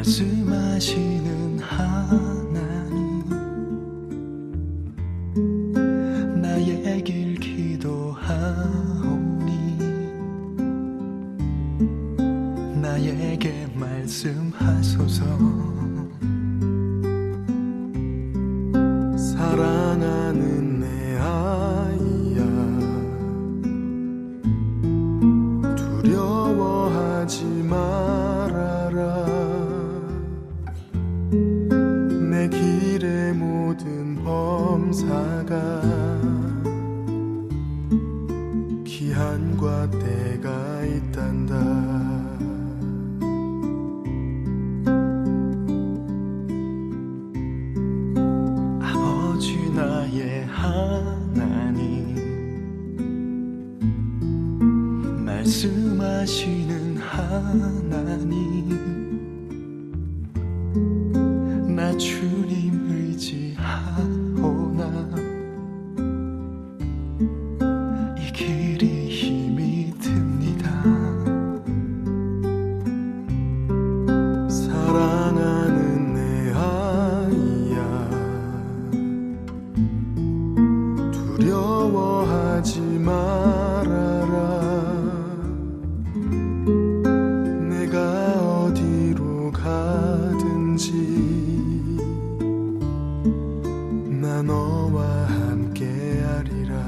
말씀하시는 하나님, 나의 길 기도하오니 나에게 말씀하소서. 사랑하는 내 아이야, 두려워하지 말아라. 내 길의 모든 범사가 기한과 때가 있단다. 나의 하나님, 말씀하시는 하나님, 나 주님 의지하오나 이 길이 힘이 듭니다. 사랑하는 내 아이야, 두려워하지 말아라. 내가 어디로 가든지 나 너와 함께하리라.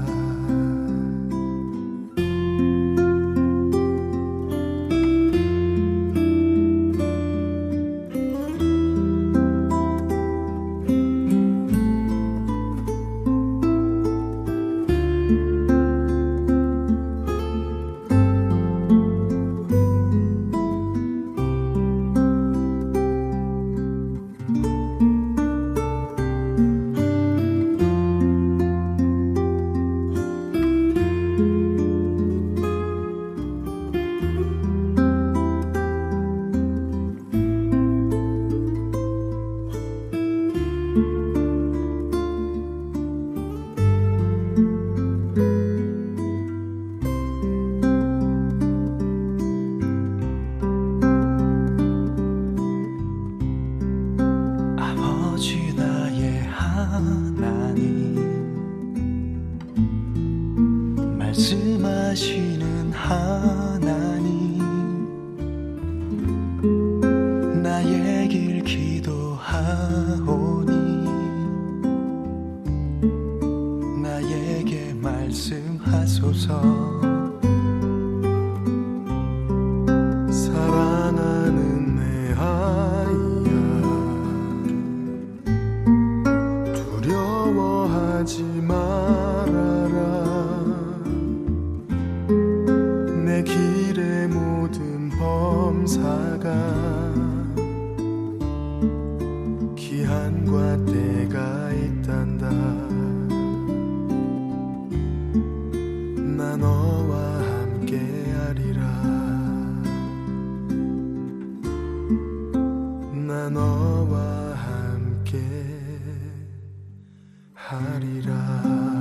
아버지 나의 하나님, 말씀하시는 하나님, 나의 길 기도하오니 나에게 말씀하소서. 사랑하는 내 아이야, 두려워하지 말아라. 내 길의 모든 범사가 기한과 때가 있단다. 나 너와 함께하리라. 나 너와 함께 하리라.